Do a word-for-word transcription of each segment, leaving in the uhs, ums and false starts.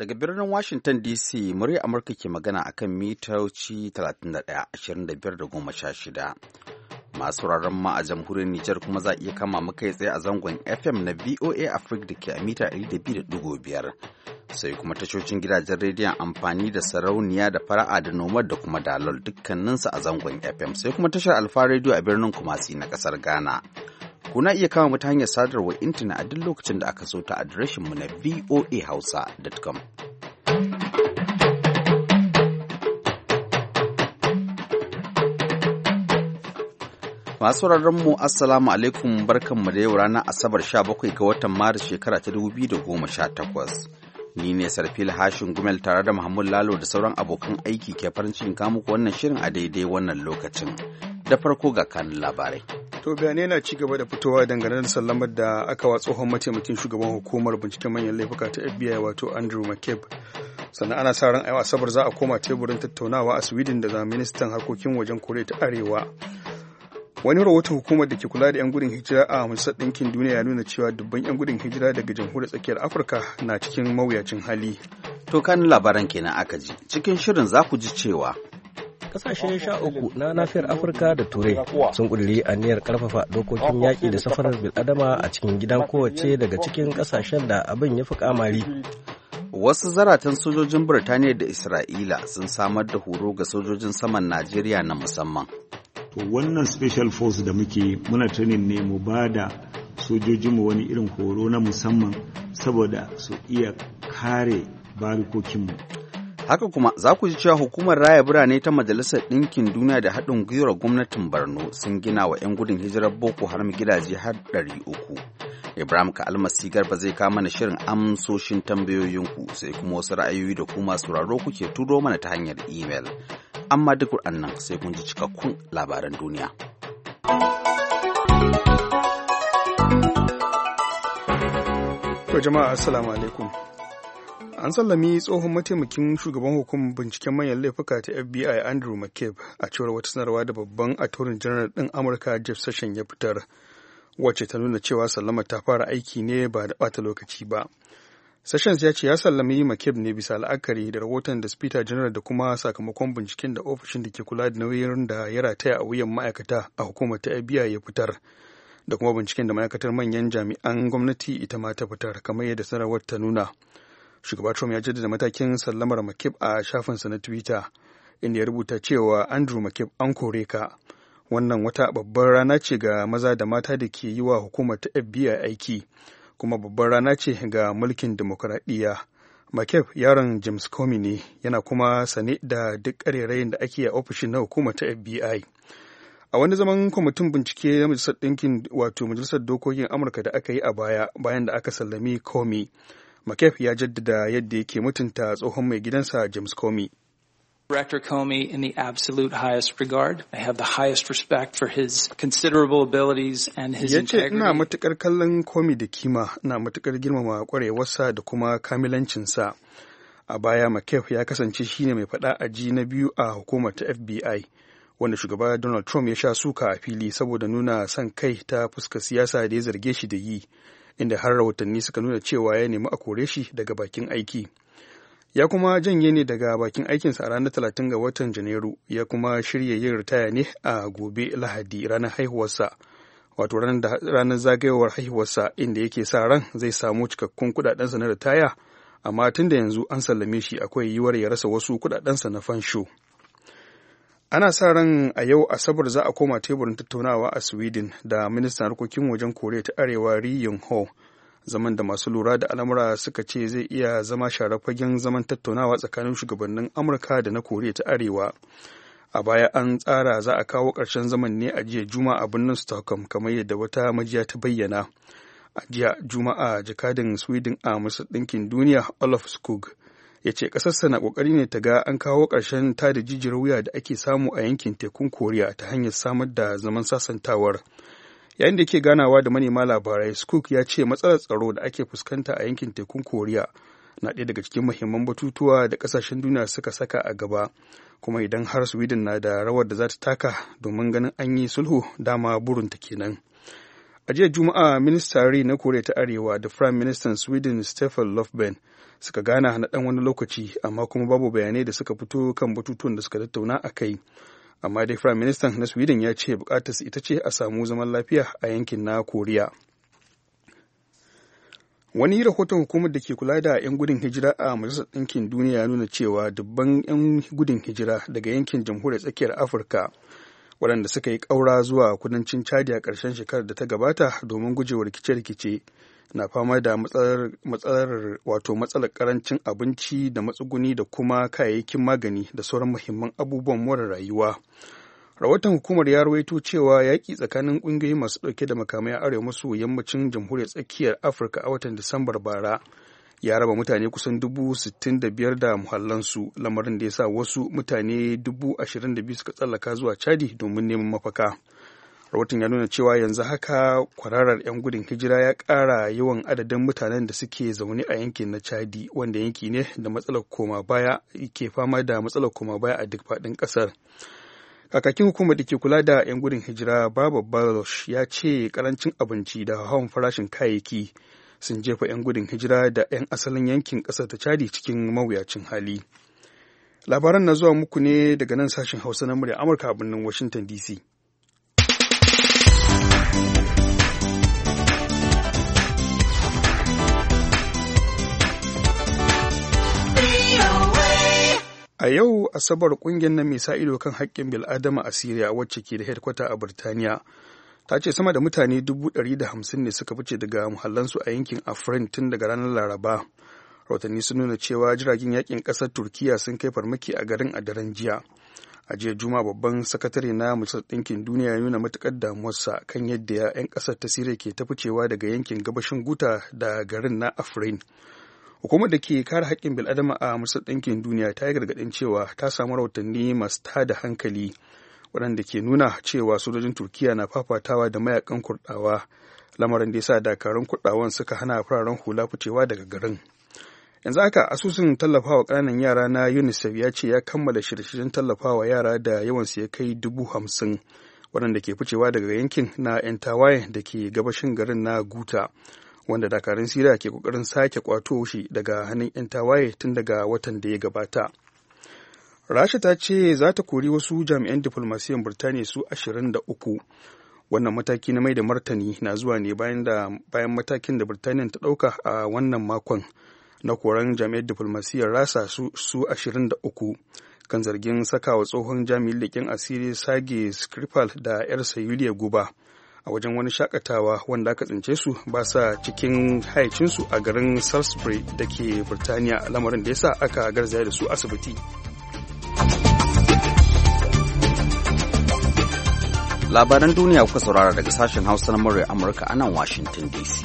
Daga birnin Washington D C, murya Amurka ke magana akan mitoci talatin da ɗaya, ashirin da biyar da goma sha shida. Masu wuraren ma a jamhuriyar Nijar kuma za a iya kama muka tsaye a zangon F M na V O A Africa da ke a mita ɗari da biyu da ɗigo biyar. Sai kuma tashocin gidajen rediyon amfani da sarauniya da fara'a da nomad da kuma dalol dukkaninsu a zangon F M. Sai kuma tashar Alfa Radio a birnin Kumasi na ƙasar Ghana. Kuna iya kama mu ta hanyar sadarwar intanet a duk lokacin da aka so ta adireshinmu na v o a hausa dot com. Masu mu Assalamu alaikum, barkanmu da yau ranar Asabar sha bakwai ga watan Maris shekara ta dubu biyu da goma sha takwas. Ni ne Sarfil Hashin Gumel tare da Muhammad Lalo da sauran abokan aiki ke farin cikin kawo muku wannan shirin a daidai wannan lokacin. Da farko ga kanun labarai. To bayanai na ci gaba da fitowa dangane da sallamar da aka wa tsohon mataimakin shugaban hukumar binciken manyan laifuka ta F B I wato Andrew McCabe. Sannan ana sa ran a Asabar za a koma teburin tattaunawa a Sweden da ministan harkokin wajen Koriya ta Arewa. Wani rahoton hukumar da ke kula da 'yan gudun hijira a Majalisar Ɗinkin Duniya ya nuna cewa dubban 'yan gudun hijira daga jamhuriyar tsakiyar Afirka na cikin mawuyacin hali. To kanun labaran kenan aka ji. Cikin shirin za ku ji cewa kasashe sha uku na nafiyar Afirka da Turai sun ƙudiri aniyar ƙarfafa dokokin yaƙi da safarar bil'adama a cikin gidan kowace daga cikin ƙasashen da abin ya fi kamari. Wasu zaratan sojojin Birtaniya da Isra'ila sun samar da horo ga sojojin saman Najeriya na musamman. To wannan special force da muke muna training ne mu ba da sojojinmu wani irin horo na musamman saboda su iya kare barikokinmu. Haka kuma za ku ji cewa hukumar raya birane ta Majalisar Ɗinkin Duniya da haɗin gwiwar gwamnatin Borno sun gina wa 'yan gudun hijirar Boko Haram gidaje har ɗari uku. Ibrahim Ka'almasi Garba zai kawo mana shirin amsoshin tambayoyinku sai kuma wasu ra'ayoyi da kuma sauraro kuke turo mana ta hanyar imel. Amma duk nan sai kun ji cikakkun labaran duniya. To jama'a assalamu alaikum. An sallami tsohon mataimakin shugaban hukumar binciken manyan laifuka ta F B I Andrew McCabe a cewar wata sanarwa da babban attorney general ɗin Amurka Jeff Sessions ya fitar, wacce ta nuna cewa sallamar ta fara aiki ne ba da ɓata lokaci ba. Sessions ya ce ya sallami McCabe ne bisa la'akari da rahoton da Spita General da kuma sakamakon binciken da ofishin da ke kula da nauyin da ya rataya a wuyan ma'aikata a hukumar ta F B I ya fitar, da kuma binciken da ma'aikatar manyan jami'an gwamnati ita ma ta fitar, kamar yadda sanarwar ta nuna. Shugaba Trump ya jaddada matakin sallamar McCabe a shafinsa na Twitter, inda ya rubuta cewa Andrew McCabe an kore ka. Wannan wata babbar rana ce ga maza da mata da ke yi wa hukumar ta F B I aiki, kuma babbar rana ce ga mulkin demokuraɗiyya. McCabe yaron James Comey ne, yana kuma sane da duk ƙarerayin da ake a ofishin na hukumar ta F B I. A wani zaman kwamitin bincike na Majalisar Ɗinkin wato Majalisar Dokokin Amurka da aka yi a baya bayan da aka sallami Comey, McCabe ya jaddada yadda yake mutunta tsohon mai gidansa James Comey. Director Comey in the absolute highest regard. I have the highest respect for his considerable abilities and his integrity. Yace ina matukar kallon Comey da kima, ina matukar girmama kwarewarsa da kuma kamilancinsa. A baya McCabe ya kasance shine mai faɗa a ji na biyu a hukumar ta F B I, wanda shugaba Donald Trump ya sha suka a fili saboda nuna son kai ta fuskar siyasa da ya zarge shi da yi, inda har rahotanni suka nuna cewa ya nemi a kore shi daga bakin aiki. Ya kuma janye ne daga bakin aikinsa a ranar talatin ga watan Janairu, ya kuma shirya yin ritaya ne a gobe Lahadi ranar haihuwarsa, wato ranar zagayowar haihuwarsa, inda yake sa ran zai samu cikakkun kudadensa na ritaya, amma tun da yanzu an sallame shi akwai yiwuwar ya rasa wasu kudadensa na fansho. Ana sa ran a yau Asabar za a koma teburin tattaunawa a Sweden da ministan harkokin wajen Koriya ta Arewa Ri Yong Ho, zaman da masu lura da al'amura suka ce zai iya zama share fagen zaman tattaunawa tsakanin shugabannin Amurka da na Koriya ta Arewa. A baya an tsara za a kawo ƙarshen zaman ne a jiya Juma'a a birnin Stockholm, kamar yadda wata majiya ta bayyana. A jiya Juma'a jakadin Sweden a Majalisar Ɗinkin Duniya Olof Skog ya ce ƙasarsa na ƙoƙari ne ta ga an kawo ƙarshen tada jijiyar wuya da ake samu a yankin tekun Koriya ta hanyar samar da zaman sasantawar. Yayin da ke ganawa da manema labarai, Skog ya ce matsalar tsaro da ake fuskanta a yankin tekun Koriya na ɗaya daga cikin muhimman batutuwa da ƙasashen duniya suka saka a gaba, kuma idan har Sweden na da rawar da za ta taka domin ganin an yi sulhu, dama burinta kenan. A jiya Juma'a, Minista Ri na Koriya ta Arewa da Prime Minister Sweden Stefan Löfven suka gana na ɗan wani lokaci, amma kuma babu bayanai da suka fito kan batutuwan da suka tattauna a kai. Amma dai Prime Minister na Sweden ya ce bukatarsa ita ce a samu zaman lafiya a yankin na Koriya. Wani rahoton hukumar da ke kula da 'yan gudun hijira a Majalisar Ɗinkin Duniya ya nuna cewa dubban 'yan gudun hijira daga yankin Jamhuriyar Tsakiyar Afirka waɗanda suka yi ƙaura zuwa kudancin Chadi a ƙarshen shekarar da ta gabata domin gujewa rikice-rikice na fama da matsalar wato matsalar ƙarancin abinci da matsuguni da kuma kayayyakin magani da sauran muhimman abubuwan more rayuwa. Rahoton hukumar ya rawaito cewa yaƙi tsakanin ƙungiyoyi masu ɗauke da makamai a arewa maso yammacin Jamhuriyar Tsakiyar Afirka a watan Disambar bara ya raba mutane kusan dubu sittin da biyar da muhallansu, lamarin da ya sa wasu mutane dubu ashirin da biyu suka tsallaka zuwa Chadi domin neman mafaka. Rahoton ya nuna cewa yanzu haka kwararar 'yan gudun hijira ya ƙara yawan adadin mutanen da suke zaune a yankin na Chadi, wanda yanki ne da matsalar koma baya ke fama da matsalar koma baya a duk faɗin ƙasar. Kakakin hukumar da ke kula da 'yan gudun hijira Baba Baloch ya ce karancin abinci da hawan farashin kayayyaki sun jefa 'yan gudun hijira da 'yan asalin yankin ƙasar ta Chadi cikin mawuyacin hali. Labaran na zuwa muku ne daga nan sashen Hausa na murya Amurka a birnin Washington D C. A yau Asabar, ƙungiyar nan mai sa ido kan haƙƙin bil'adama a Siriya wacce ke da hedkwata a Birtaniya ta ce sama da mutane dubu ɗari da hamsin ne suka fice daga muhallansu a yankin Afrin tun daga ranar Laraba. Rahotanni sun nuna cewa jiragen yakin ƙasar Turkiya sun kai farmaki a garin a daren jiya. A jiya Juma'a, babban sakatare na Majalisar Ɗinkin Duniya ya nuna matuƙar damuwarsa kan yadda 'yan ƙasar ta Siriya ke ta ficewa daga yankin gabashin Guta da garin na Afrin. Hukumar da ke kare haƙƙin bil'adama a Majalisar Ɗinkin Duniya ta yi gargaɗin cewa ta samu rahotanni masu tada hankali waɗanda ke nuna cewa sojojin Turkiya na fafatawa da mayakan Kurɗawa, lamarin da ya sa dakarun Kurɗawan suka hana fararen hula ficewa daga garin. Yanzu haka asusun tallafawa ƙananan yara na UNICEF ya ce ya kammala shirye-shiryen tallafawa yara da yawansu ya kai dubu hamsin waɗanda ke ficewa daga yankin na 'yan tawaye da ke gabashin garin na Guta, wanda dakarun Siriya ke kokarin sake kwato shi daga hannun 'yan tawaye tun daga watan da ya gabata. Rasha ta ce za ta kori wasu jami'an diflomasiyyar Birtaniya su ashirin da uku. Wannan mataki na mai da martani na zuwa ne bayan da bayan matakin da Birtaniya ta ɗauka a wannan makon na koran jami'an diflomasiyyar Rasha su su ashirin da uku kan zargin sakawa tsohon jami'in leƙen asiri Sergei Skripal da 'yarsa Yulia guba a wajen wani shakatawa wanda aka tsince su ba sa cikin hayacinsu a garin Salisbury da ke Birtaniya, lamarin da ya sa aka garzaya da su asibiti. Labaran duniya kuka saurara daga sashen Hausa na murya Amurka a nan Washington D C.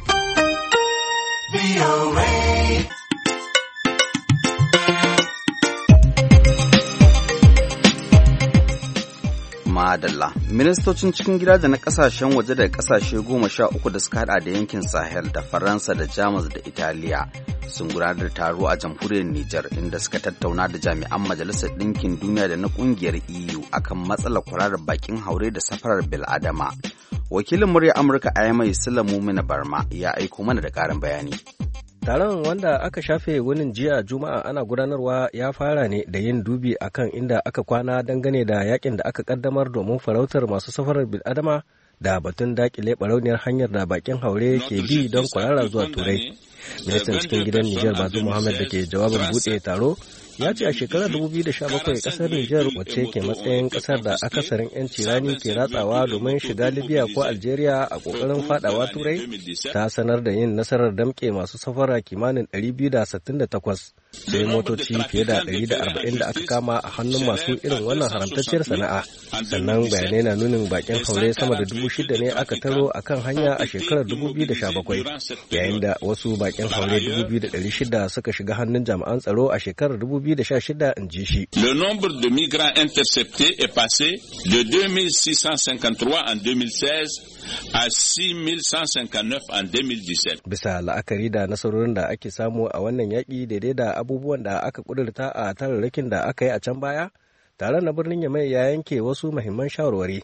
Madalla. Ministocin cikin gida da na kasashen waje daga kasashe goma sha uku da suka hada da yankin Sahel da Faransa da Jamus da Italiya sun gudanar da taro a jamhuriyar Nijar inda suka tattauna da jami'an Majalisar Ɗinkin Duniya da na ƙungiyar E U akan matsalar kwararar bakin haure da safarar bil'adama. Wakilin murya Amurka a Yamai Sulamu Mina Barma ya aiko mana da ƙarin bayani. Taron wanda aka shafe wunin jiya Juma'a ana gudanarwa ya fara ne da yin dubi akan inda aka kwana dangane da yakin da aka kaddamar domin farautar masu safarar bil'adama da batun dakile barauniyar hanyar da bakin haure ke bi don kwarara zuwa Turai. Ministan cikin gidan Nijar Bazoum Mohamed da ke jawabin buɗe taro ya ce a shekarar dubu biyu da sha bakwai kasar Nijar wacce ke matsayin kasar da akasarin 'yanci rani ke ratsawa domin shiga Libya ko Algeria a kokarin fadawa Turai ta sanar da yin nasarar damke masu safara kimanin ɗari biyu da sittin da takwas sai motoci fiye da ɗari da arba'in da aka kama a hannun masu irin wannan haramtacciyar sana'a. Sannan bayanai na nunin bakin haure sama da dubu shida ne aka taro a kan hanya a shekarar dubu biyu da sha bakwai yayin da wasu bakin haure dubu biyu da ɗari shida suka shiga hannun jami'an tsaro a shekarar dubu biyu da sha shida in ji shi. Le nombre de migrants interceptés est passé de deux mille six cent cinquante-trois en deux mille seize à six mille cent cinquante-neuf en deux mille dix-sept. Bisa la'akari da nasarorin da ake samu a wannan yaƙi daidai da abubuwan da aka ƙudurta a tararrakin da aka yi a can baya, taron na birnin Yamai ya yanke wasu muhimman shawarwari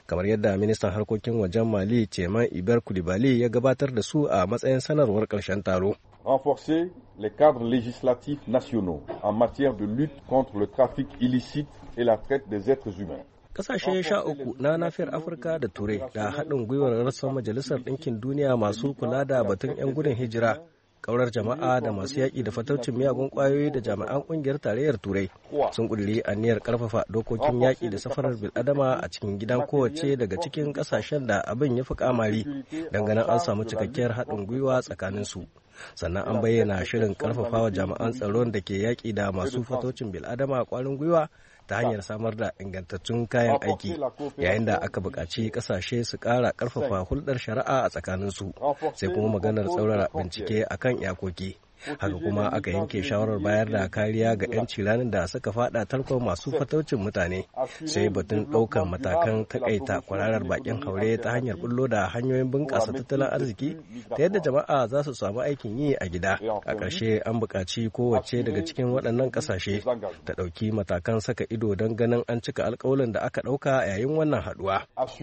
kamar yadda ministan harkokin wajen Mali Ceman Iber Koulibaly ya gabatar da su a matsayin sanarwar ƙarshen taro. Renforcer les cadres législatifs nationaux en matière de lutte contre le trafic illicite et la traite des êtres humains. Kasashe sha uku na nafiyar Afirka da Turai da haɗin gwiwar rassan Majalisar Ɗinkin Duniya masu kula da batun 'yan gudun hijira, kaurar jama'a da masu yaƙi da fataucin miyagun ƙwayoyi da jami'an ƙungiyar tarayyar Turai sun ƙudiri aniyar ƙarfafa dokokin yaƙi da safarar bil'adama a cikin gidan kowace daga cikin ƙasashen da abin ya fi kamari dangane an samu cikakkiyar haɗin gwiwa tsakaninsu. Sannan an bayyana shirin ƙarfafawa jami'an tsaron da ke yaƙi da masu fataucin bil'adama ƙwarin gwiwa ta hanyar samar da ingantattun kayan aiki, yayin da aka buƙaci ƙasashe su ƙara ƙarfafa hulɗar shari'a a tsakaninsu, sai kuma maganar tsaurara bincike akan iyakoki. Haka kuma aka yanke shawarar bayar da kariya ga 'yanci ranar da suka fada tarkon masu fataucin mutane, sai batun ɗaukar matakan takaita kwararar bakin haure ta hanyar bullo da hanyoyin bunƙasa tattalin arziki ta yadda jama'a za su samu aikin yi a gida. A ƙarshe an buƙaci kowace daga cikin waɗannan ƙasashe ta ɗauki matakan saka ido don ganin an cika alƙawalin da aka ɗauka yayin wannan haɗuwa.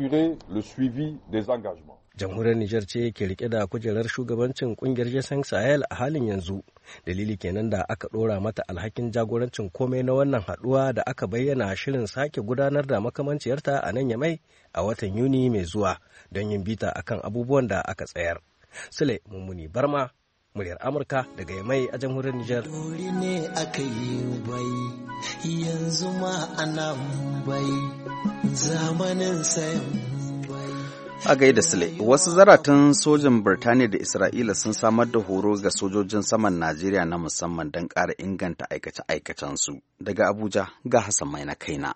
Jamhuriyar Nijar ce ke rike da kujerar shugabancin kungiyar Jason Sahel a halin yanzu. Dalili kenan da aka ɗora mata alhakin jagorancin komai na wannan haɗuwa da aka bayyana shirin sake gudanar da makamanciyarta a nan Yamai a watan Yuni mai zuwa don yin bita akan abubuwan da aka tsayar. Sule Mummuni Barma, muryar Amurka daga Yamai a jamhuriyar Nijar. Dori ne aka yi bai, yanzu ma ana bai, zamanin sayan a gaida Sule, wasu zaratan sojin Birtaniya da Isra'ila sun samar da horo ga sojojin saman Najeriya na musamman don ƙara inganta aikace-aikacensu. Daga Abuja ga Hassan Mai na kaina.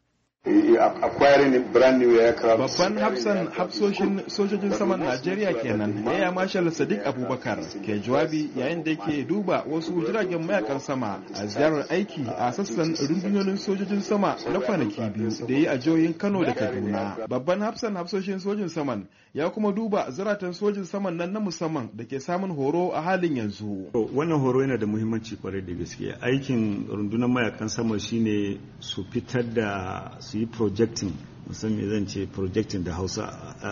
Babban hafsan hafsoshin sojojin saman Najeriya kenan Air Marshal Sadiq Abubakar ke jawabi yayin da yake duba wasu jiragen mayakan sama a ziyarar aiki a sassan rundunonin sojojin sama na kwanaki biyu da yi a jihohin Kano da Kaduna. Babban hafsan hafsoshin sojin saman ya kuma duba zaratan sojin saman nan na musamman da ke samun horo a halin yanzu. Wannan horo yana da muhimmanci kwarai da gaske. Aikin rundunar mayakan sama shine su fitar da su yi projecting, musamman zan ce projecting da Hausa,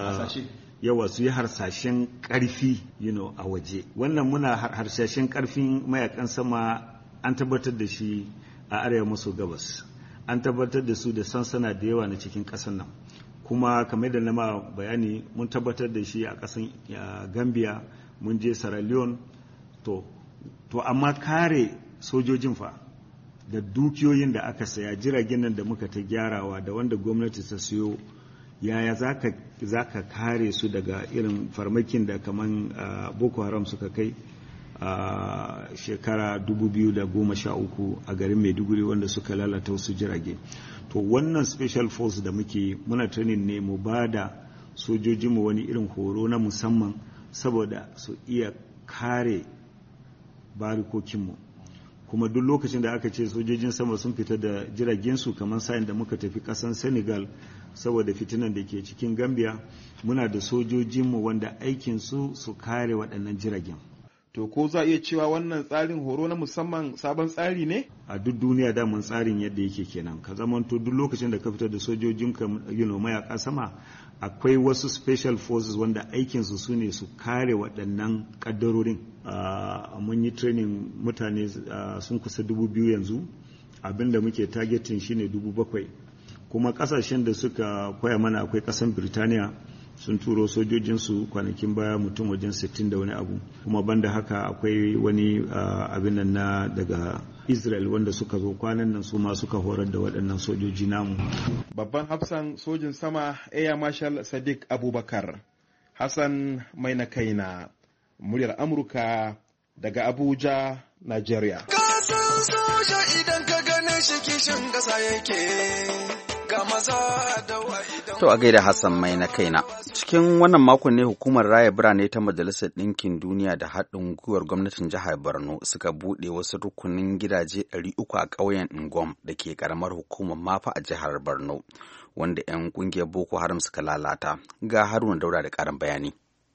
yawa su yi harsashen karfi you know, a waje. Wannan muna harsashen karfin mayakan sama an tabbatar da shi a arewa maso gabas, an tabbatar da su da sansana da yawa na cikin ƙasar nan, kuma kamar da na ma bayani mun tabbatar da shi a ƙasar Gambia, mun je Sierra Leone. to to amma kare sojojin fa da dukiyoyin da aka saya, jiragen nan da muka ta gyarawa da wanda gwamnati ta siyo, yaya za ka kare su daga irin farmakin da kaman uh, Boko Haram suka kai a uh, shekara dubu biyu da goma sha uku a garin Maiduguri, wanda suka lalata wasu jirage. To wannan special force da muke muna training ne mu ba da sojojinmu wani irin horo na musamman saboda su iya kare barikokinmu. Kuma duk lokacin da aka ce sojojin sama sun fita da jiragensu, kamar sa'in da muka tafi kasan Senegal saboda fitinan da ke cikin Gambia, muna da sojojinmu wanda aikinsu su kare waɗannan jiragen. To ko za a iya cewa wannan tsarin horo na musamman sabon tsari ne? A duk duniya daman tsarin yadda yake kenan. Ka zamanto duk lokacin da ka fita da sojojin ka you know, mayaka sama, akwai wasu special forces wanda aikinsu su ne su kare waɗannan ƙaddarorin. Uh, mun yi training mutane uh, sun kusa dubu biyu yanzu, abinda muke targeting shine dubu bakwai. Kuma ƙasashen da suka koya mana akwai ƙasan Birtaniya, sun turo sojojinsu kwanakin baya mutum wajen sittin da wani abu. Kuma banda haka akwai wani uh, abin nan na daga Israel wanda suka zo kwanan nan, su ma suka horar da waɗannan sojoji namu. Babban hafsan sojin sama Air Marshal Sadiq Abubakar. Hassan Mai na kaina, muryar Amurka daga Abuja, Nigeria. Kasan soja idan ka gane shi kishin ƙasa yake. To a gaida Hassan Mai na kaina. Cikin wannan makon ne hukumar raya birane ta Majalisar Ɗinkin Duniya da haɗin gwiwar gwamnatin jihar Borno suka buɗe wasu rukunin gidaje ɗari uku a ƙauyen Ngom da ke ƙaramar hukumar Mafa a jihar Borno, wanda 'yan ƙungiyar Boko Haram suka lalata. Ga Haruna Daura da ƙarin bayani.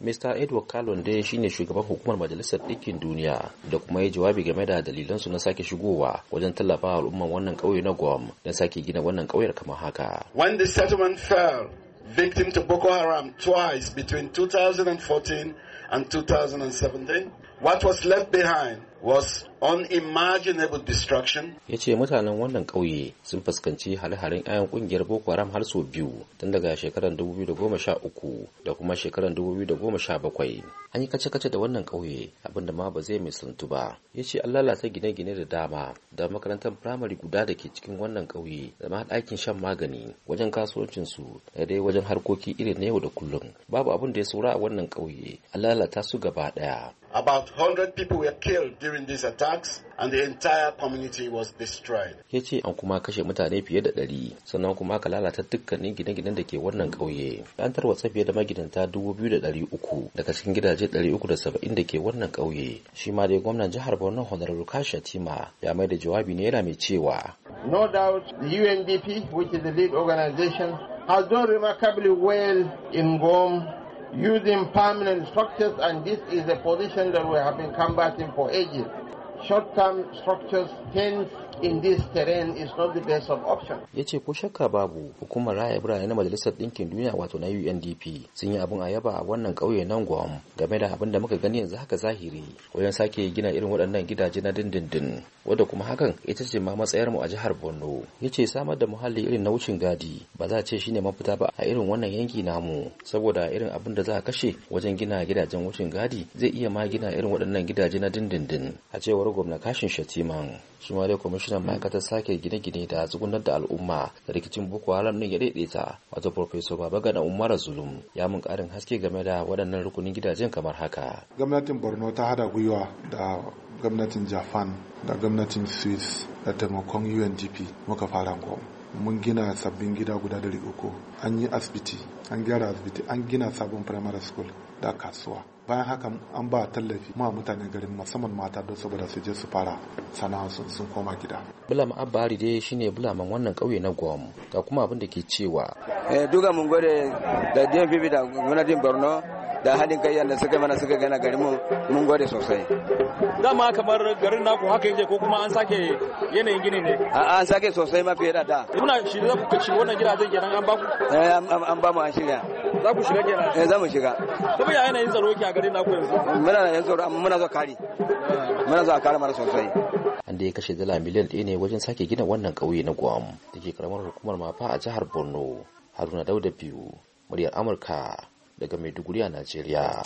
Mister Edward Kalon dai shine shugaban hukumar Majalisar Ɗinkin Duniya da kuma ya jawabi game da dalilansu na sake shigowa wajen tallafawa al'umman wannan ƙauye na Guam don sake gina wannan ƙauyar kamar haka. When the settlement fell victim to Boko Haram twice between two thousand fourteen and two thousand seventeen, what was left behind was unimaginable destruction. Ya ce mutanen wannan ƙauye sun fuskanci hare-haren 'ya'yan ƙungiyar Boko Haram har sau biyu tun daga shekarar dubu biyu da goma sha uku da kuma shekarar dubu biyu da goma sha bakwai. An yi kace-kace da wannan ƙauye abinda ma ba zai misaltu ba. Ya ce an lalata gine-gine da dama da makarantar firamare guda da ke cikin wannan ƙauye da ma ɗakin shan magani wajen kasuwancinsu da dai wajen harkoki irin na yau da kullum. Babu abin da ya saura a wannan ƙauye an lalata su gaba ɗaya. About one hundred people were killed during these attacks and the entire community was destroyed. Ya ce an kuma kashe mutane fiye da ɗari sannan kuma aka lalata dukkanin gine-ginen da ke wannan ƙauye. An tarwatsa fiye da magidanta dubu biyu da ɗari uku daga cikin gidaje ɗari uku da saba'in da ke wannan ƙauye. Shi ma dai gwamnan jihar Borno Honorable Kashi Shatima ya mai da jawabi ne yana mai cewa. No doubt the U N D P, which is the lead organization, has done remarkably well in Guam, using permanent structures, and this is a position that we have been combating for ages. Short-term structures, tents in this terrain is not the best of options. Ya ce ko shakka babu hukumar raya birane na Majalisar Ɗinkin Duniya wato na U N D P sun yi abin a yaba a wannan ƙauye nan Guam game da abin da muka gani yanzu haka zahiri wajen sake gina irin waɗannan gidaje na dindindin wadda kuma hakan ita ce ma matsayar mu a jihar Borno. Ya ce samar da muhalli irin na wucin gadi ba za a ce shine mafita ba a irin wannan yanki namu saboda irin abin da za a kashe wajen gina gidajen wucin gadi zai iya ma gina irin waɗannan gidaje na dindindin a cewar gwamna Kashin Shatiman. Shi ma dai kwamishinan ma'aikatar sake gine-gine da tsugunar da al'umma da rikicin Boko Haram ɗin ya daidaita wato Professor Babagana Umar Zulum ya mun ƙarin haske game da waɗannan rukunin gidajen kamar haka. Gwamnatin Borno ta hada gwiwa da gwamnatin Japan da gwamnatin Swiss da taimakon U N D P muka fara Guam. Mun gina sabbin gida guda dari uku, an yi asibiti, an gyara asibiti, an gina sabon primary school da kasuwa. Bayan haka an ba tallafi ma mutanen garin musamman mata don saboda su je su fara sana'a sun koma gida. Bulama Abbari dai shine bulaman wannan kauye na Guam ga kuma abin da ke cewa. Eh duka mun gode da D N P da gwamnatin Borno da haɗin kai yadda suka mana suka gana garin mu mun gode sosai. Dama kamar garin naku haka yake ko kuma an sake yanayin gini ne? A an sake sosai ma fiye da da. Kuna shirye za ku shiga wannan gidajen kenan an ba ku? Eh an ba mu an shiga. Za ku shiga kenan? Eh za mu shiga. Kuma ya yanayin tsaro yake a garin naku yanzu? Muna da yanzu amma muna zo kare. Muna zo a kare mara sosai. An da ya kashe dala miliyan ɗaya ne wajen sake gina wannan ƙauye na Guam da ke karamar hukumar Mafa a jihar Borno. Haruna Dauda biyu, muryar Amurka daga Maiduguri a Najeriya.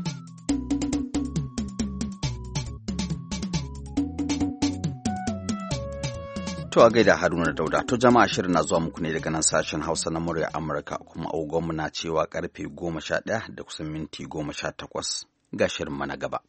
To a gaida Haruna Dauda, to jama'a shirin na zuwa muku ne daga nan sashen Hausa na murya Amurka kuma agogonmu na cewa karfe goma sha ɗaya da kusan minti goma sha takwas ga shirin mana gaba.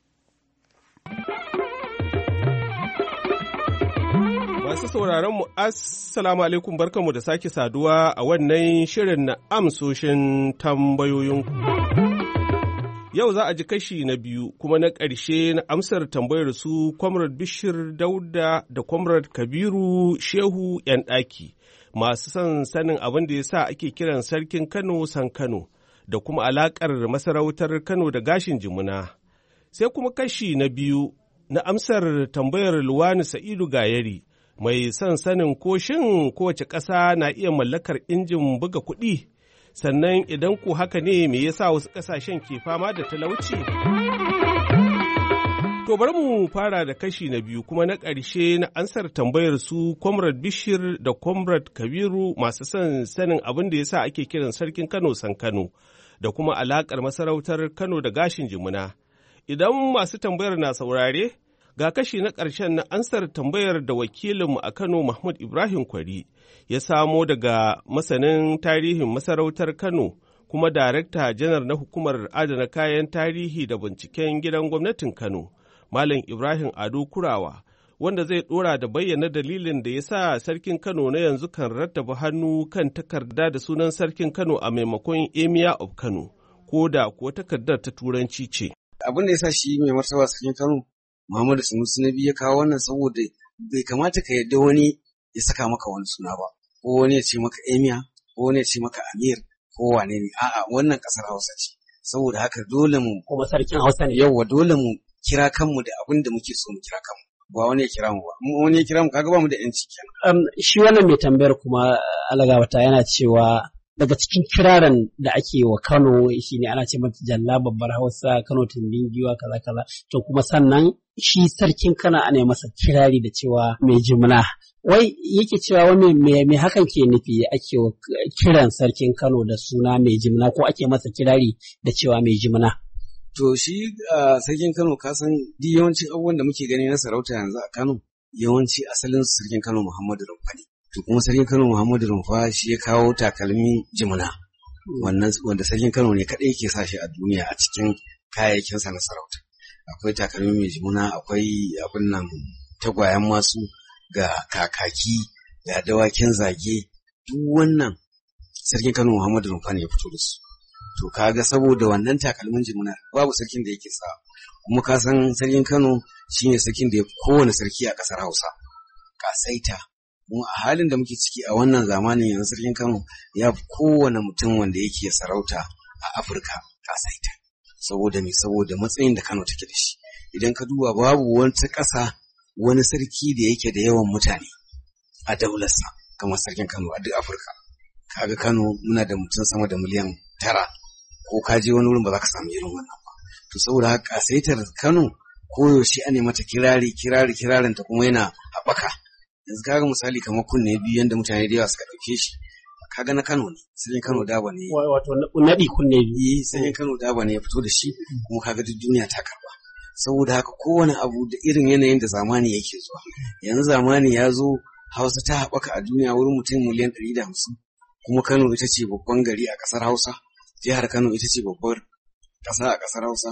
Masu sauraron mu assalamu alaikum barkanmu da sake saduwa a wannan shirin na amsoshin tambayoyinku. Yau za a ji kashi na biyu kuma na ƙarshe na amsar tambayar su Comrade Bishir Dauda da Comrade Kabiru Shehu ‘yan ɗaki masu son sanin abin da ya sa ake kiran sarkin Kano San Kano da kuma alaƙar masarautar Kano da gashin jimuna. Sai kuma kashi na biyu na amsar tambayar Luwani Sa'idu Gayari. Mai son sanin ko shin kowace ƙasa na iya mallakar injin buga kuɗi, sannan idan ku haka ne me yasa wasu ƙasashen ke fama da talauci? To bari mu fara da kashi na biyu kuma na ƙarshe na ansar tambayar su Comrade Bishir da Comrade Kabiru masu son sanin abin da yasa ake kiran sarkin Kano San Kano da kuma alaƙar masarautar Kano da gashin jimuna. Idan masu tambayar na saurare, ga kashi na ƙarshen na ansar tambayar da wakilinmu a Kano Mahmud Ibrahim Kwari ya samo daga masanin tarihin masarautar Kano kuma darakta janar na hukumar adana kayan tarihi da binciken gidan gwamnatin Kano, Malam Ibrahim Ado Kurawa, wanda zai ɗora da bayyana dalilin da ya sa sarkin Kano na yanzu kan rattaba hannu kan takarda da sunan sarkin Kano a maimakon Emir of Kano, ko da kuwa takardar ta Turanci ce. Abin da ya sa shi mai martaba sarkin Kano Muhammadu Sanusi na biyu ya kawo wannan saboda bai kamata ka yarda wani ya saka maka wani suna ba, ko wani ya ce maka Emir, ko wani ya ce maka Amir, ko wane ne, a'a wannan ƙasar Hausa ce. saboda haka dole mu kuma sarkin Hausa ne yawa dole mu kira kanmu da abin da muke so mu kira kanmu ba wani ya kira mu ba mu wani ya kira mu kaga ba mu da yanci kenan. Um, shi wannan mai tambayar kuma alagawata yana cewa daga cikin kiraran da ake wa Kano shine ana ce mata Jalla babbar Hausa, Kano tumbin giwa kaza kaza, to kuma sannan shi sarkin Kano ana masa kirari da cewa mai jimna. Wai yake cewa wani me me hakan ke nufi ake kiran sarkin Kano da suna mai jimna ko ake masa kirari da cewa mai jimna? To shi uh, sarkin Kano ka san duk yawancin abubuwan da muke gani na sarauta yanzu a Kano yawanci asalin sarkin Kano Muhammadu Rumfa ne. To kuma sarkin Kano Muhammadu Rumfa shi ya kawo takalmi jimina wannan wanda sarkin Kano ne kadai yake sa shi a duniya a cikin kayayyakin sa na sarauta. Akwai takalmi mai jimina, akwai abin nan tagwayen masu, ga kakaki, ga dawakin zage, duk wannan sarkin Kano Muhammadu Rumfa ne ya fito da su. To kaga saboda wannan takalmin jimina babu sarkin da yake sa. Kuma ka san sarkin Kano shine sarkin da ya fi kowane sarki a ƙasar Hausa. Kasaita. Kuma a halin da muke ciki a wannan zamanin yanzu sarkin Kano ya fi kowane mutum wanda yake sarauta a Afirka kasaita. Saboda me saboda matsayin da Kano take da shi. Idan ka duba babu wata ƙasa wani sarki da yake da yawan mutane a daularsa kamar sarkin Kano a duk Afirka. Kaga Kano muna da mutum sama da miliyan tara ko ka je wani wurin ba za ka samu irin wannan ba. To saboda haka kasaitar Kano koyaushe ane mata kirari kirari kirarin ta kuma yana haɓaka. Yanzu kaga misali kamar kunne biyu yanda mutane da yawa suka ɗauke shi, kaga na Kano ne, sarkin Kano Daba ne. Wato naɗi kunne biyu. Sarkin Kano Daba ne ya fito da shi kuma kaga duk duniya ta karɓa. Saboda haka kowane abu da irin yanayin da zamani yake zuwa. Yanzu zamani ya zo Hausa ta haɓaka a duniya wurin mutum miliyan ɗari da hamsin. Kuma Kano ita ce babban gari a ƙasar Hausa. Jihar Kano ita ce babbar ƙasa a ƙasar Hausa.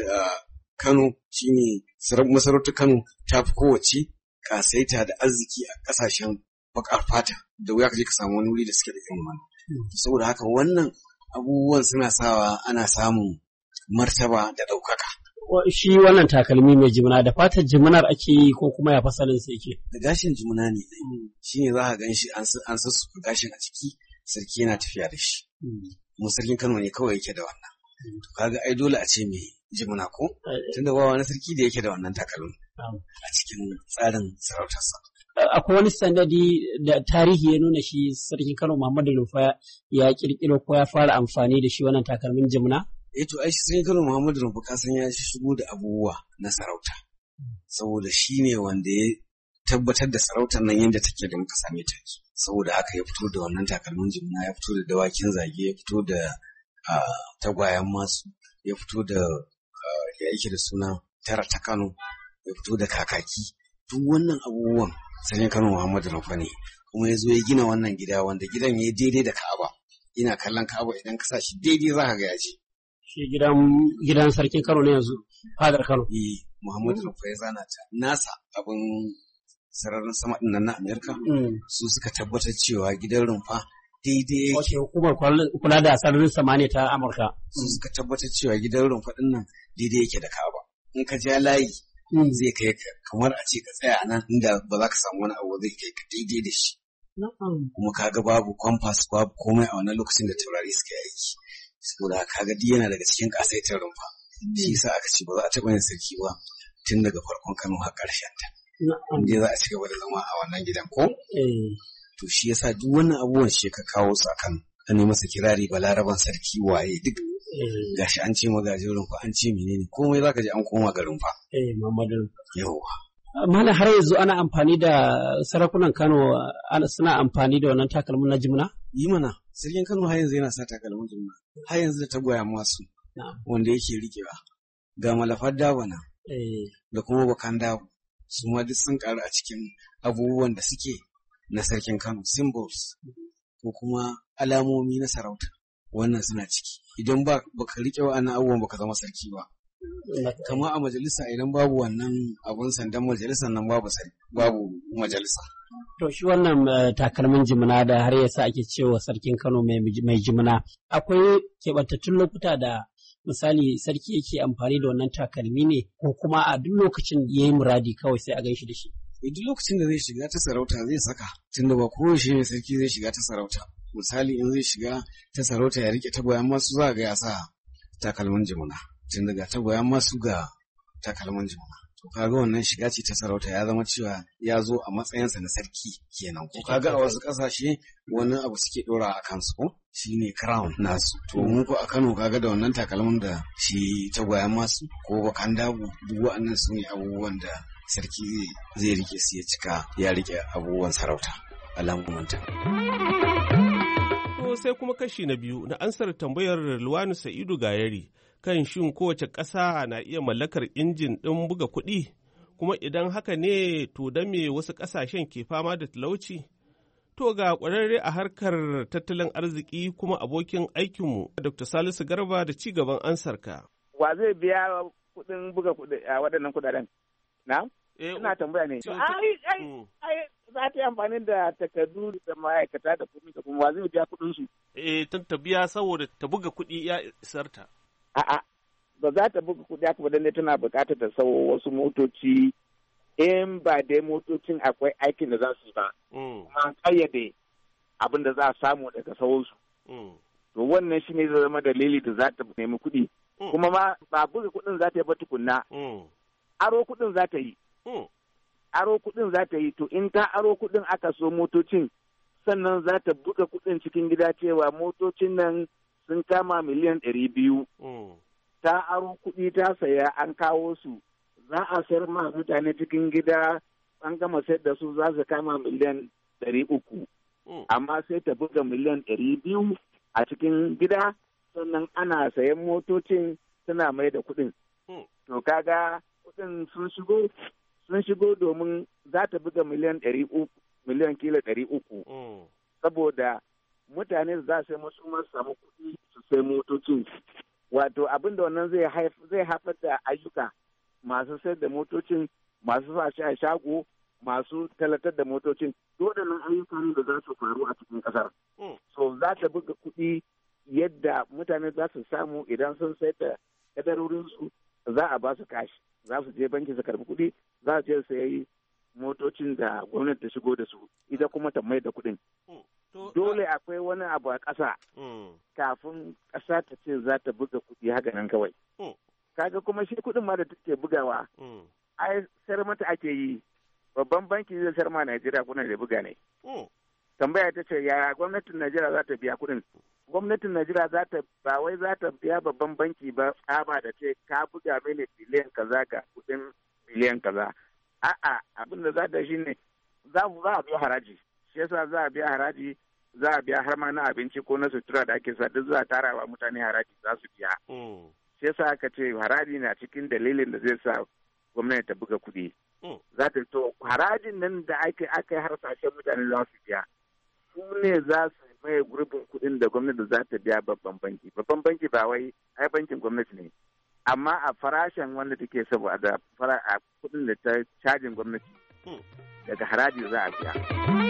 Kano shine masarautar Kano ta fi kowace kasaita da arziki a ƙasashen baƙar fata, da wuya ka je ka samu wani wuri da suke da irin wannan. Saboda haka wannan abubuwan suna sawa ana samun martaba da ɗaukaka. Shi wannan takalmi mai jimina da fatar jiminar ake yi ko kuma ya fasalin sa yake? Da gashin jimina ne, shi ne za ka gan shi an sassuka gashin a ciki, sarki yana tafiya da shi. Mu sarkin Kano ne kawai yake da wannan. To kaga ai dole a ce mai jimina ko? Tunda ba wani sarki da yake da wannan takalmin a cikin tsarin sarautarsa. Akwai wani sanadi da tarihi ya nuna shi sarkin Kano Muhammadu Rumfa ya kirkiro ko ya fara amfani da shi wannan takalmin jimina? Eh to ai shi sarkin Kano Muhammadu Rumfa ka san ya shigo da abubuwa na sarauta. Saboda shi ne wanda ya tabbatar da sarautar nan yadda take da muka same ta yanzu. Saboda haka ya fito da wannan takalmin jimina, ya fito da dawakin zage, ya fito da tagwayen masu, ya fito da ya yake da suna tara ta Kano, ya fito da kakaki. Duk wannan abubuwan sarkin Kano Muhammadu Rumfa ne, kuma ya zo ya gina wannan gida wanda gidan ya yi daidai da Ka'aba. Ina kallon Ka'aba idan ka sa shi daidai za ka ga ya je. Shi gidan gidan sarkin Kano ne yanzu, fadar Kano. Eh, Muhammadu Rumfa ya zana ta. Nasa abin sararin sama ɗin nan na Amerika su suka tabbatar cewa gidan Rumfa daidai yake. Wace hukumar kula da sararin samaniya ta Amurka. Su suka tabbatar cewa gidan Rumfa ɗin nan daidai yake da Ka'aba. In ka ja layi zai kai ka kamar a ce ka tsaya a nan inda ba za ka samu wani abu zai kai ka daidai da shi. Kuma kaga babu compass babu komai a wannan lokacin da taurari suka yi aiki. Saboda kaga duk yana daga cikin kasaitar Rumfa. Shi yasa aka ce ba za a taɓa yin sarki ba tun daga farkon Kano har ƙarshen ta. Inda za a ci gaba da zama a wannan gidan ko? To shi yasa duk wannan abubuwan shi ka kawo su a Kano. An yi masa kirari balaraban sarki waye duk gashi an ce magajin Rumfa an ce menene komai zaka ji an koma ga Rumfa. Eh Muhammadu. Yawwa. Malam har yanzu ana amfani da sarakunan Kano suna amfani da wannan takalmin na jimina? Yi mana, sarkin Kano har yanzu yana sa takalmin jimina. Har yanzu da tagwaya masu wanda yake rikewa. Ga malafar dabana da kuma bakan dawo. Su ma duk sun karu a cikin abubuwan da suke na sarkin Kano, symbols ko kuma alamomi na sarauta. Wannan suna ciki. Idan ba baka rike wa'annan abubuwan baka zama sarki ba. Kama a majalisa idan babu wannan abun sandan majalisar nan babu babu majalisa. To shi wannan takalmin jimina da har yasa ake cewa sarkin Kano mai jimina, akwai keɓantattun lokuta da misali sarki yake amfani da wannan takalmi ne ko kuma a duk lokacin ya yi muradi kawai sai a gaishe da shi? Duk lokacin da zai shiga ta sarauta zai saka, tunda ba kowace ne sarki zai shiga ta sarauta. Misali in zai shiga ta sarauta ya rike tagwayen masu za ga ya sa takalmin jimuna tun daga tagwayen masu ga takalmin jimuna. To kaga wannan shiga ce ta sarauta ya zama cewa ya zo a matsayinsa na sarki kenan. Ko kaga a wasu ƙasashe wani abu suke ɗora a kansu ko shine crown nasu. To mu ko a Kano kaga da wannan takalmin da shi tagwayen masu ko bakan dabu duk waɗannan su ne abubuwan da sarki zai rike su ya cika ya rike abubuwan sarauta a langumanta. To sai kuma kashi na biyu na ansar tambayar Luwanu Sa'idu Gayari kan shin kowace ƙasa na iya mallakar injin ɗin buga kuɗi, kuma idan haka ne to don me wasu ƙasashen ke fama da talauci? To ga ƙwararre a harkar tattalin arziki kuma abokin aikinmu Doctor Salisu Garba da ci gaban ansarka. Wa zai biya kuɗin buga kuɗi a waɗannan kuɗaɗen? Na? Ina tambaya ne. Ai, ai, ai, za ta yi amfani da takardu da ma'aikata da kuɗi da kuma wa zai biya kuɗinsu. Eh, ta biya saboda ta buga kuɗi ya isarta. A'a, ba za ta buga kuɗi haka ba dan tana buƙatar ta sau wasu motoci in ba dai motocin akwai aikin da za su yi ba. Kuma an ƙayyade abin da za a samu daga sau su. To wannan shi ne zai zama dalili da za ta nemi kuɗi. Kuma ma ba buga kuɗin za ta yi ba tukunna. Aro kuɗin za ta yi. Aro kuɗin za ta yi, to in ta aro kuɗin aka so motocin sannan za ta buga kuɗin cikin gida cewa motocin nan sun kama miliyan ɗari biyu. Ta aro kuɗi ta saya an kawo su, za a sayar ma mutane cikin gida an gama sayar da su za su kama miliyan ɗari uku. Amma sai ta buga miliyan ɗari biyu a cikin gida sannan ana sayan motocin suna mai da kuɗin. To kaga kuɗin sun shigo sun shigo domin za ta buga miliyan ɗari uku, miliyan kila ɗari uku. Saboda mutane za su masu masu samu kuɗi su sai motocin. Wato abin da wannan zai haifar da ayyuka masu sayar da motocin, masu sa shi a shago, masu talatar da motocin. Waɗannan ayyuka ne da za su faru a cikin ƙasar. So za ta buga kuɗi yadda mutane za su samu idan sun sayar da kadarorinsu za a ba su kashi. Za su je banki su karbi kuɗi, za su je sayi motocin da gwamnati ta shigo da su, ita kuma ta mai da kuɗin. Dole akwai wani abu a ƙasa kafin ƙasa ta ce za ta buga kuɗi haka nan kawai. Kaga kuma shi kuɗin ma da take bugawa, ai sayar mata ake yi. Babban banki zai sayar ma Najeriya kuɗin da buga ne. Tambaya ta ce yaya gwamnatin Najeriya za ta biya kuɗin? Gwamnatin Najeriya za ta ba wai za ta biya babban banki ba tsaba da ce ka buga mini biliyan kaza ga kuɗin biliyan kaza. A'a, abin da za ta shi ne za a biya haraji. Shi yasa za a biya haraji, za a biya har ma na abinci ko na sutura da ake sa duk za a tara wa mutane haraji za su biya. Shi yasa aka ce haraji na cikin dalilin da zai sa gwamnati ta buga kuɗi. Za ta to harajin nan da ake aka yi harsashen mutane za su biya. Su ne za su maye gurbin kuɗin da gwamnati za ta biya babban banki. Babban banki ba wai ai bankin gwamnati ne. Amma a farashin wanda take saboda a kuɗin da ta cajin gwamnati daga haraji za a biya.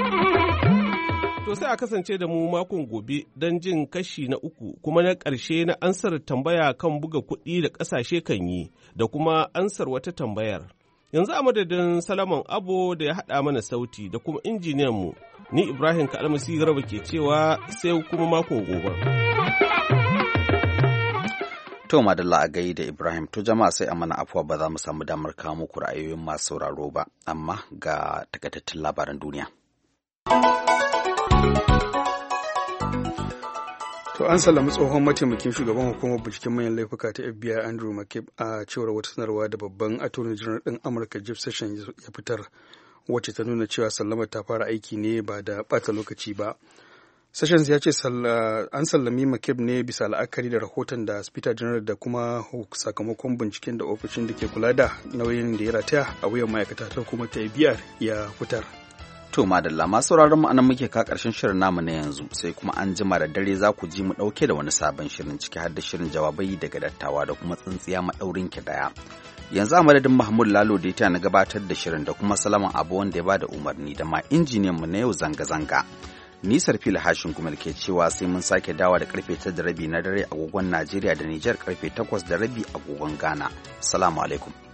To sai a kasance da mu makon gobe don jin kashi na uku kuma na ƙarshe na ansar tambaya kan buga kuɗi da ƙasashe kan yi da kuma ansar wata tambayar. Yanzu a madadin Salaman Abo da ya haɗa mana sauti da kuma injiniyanmu, ni Ibrahim Kalmasi Garba ke cewa sai kuma makon gobe. To madalla a gai da Ibrahim, to jama'a sai a mana afuwa ba za mu samu damar kawo muku ra'ayoyin masu sauraro ba, amma ga takaitattun labaran duniya. To an sallami tsohon mataimakin shugaban hukumar binciken manyan laifuka ta F B I Andrew McCabe a cewar wata sanarwa da babban attorney general ɗin Amurka Jeff Sessions ya fitar, wacce ta nuna cewa sallamar ta fara aiki ne ba da ɓata lokaci ba. Sessions ya ce an sallami McCabe ne bisa la'akari da rahoton da Speaker General da kuma sakamakon binciken da ofishin da ke kula da nauyin da ya rataya a wuyan ma'aikata ta hukumar ta F B I ya fitar. To madalla masu sauraron mu anan muke ka karshen shirin namu na yanzu, sai kuma an jima da dare za ku ji mu dauke da wani sabon shirin ciki har da shirin jawabai daga dattawa da kuma tsintsiya madaurin ki daya. Yanzu a madadin Mahmud Lalo da ya na gabatar da shirin da kuma Salaman Abu wanda ya bada umarni da ma injiniyan mu na yau zanga zanga. Nisar fili hashin kuma ke cewa sai mun sake dawa da karfe tara da rabi na dare agogon Najeriya da Nijar karfe takwas da rabi agogon Ghana. Salamu alaikum.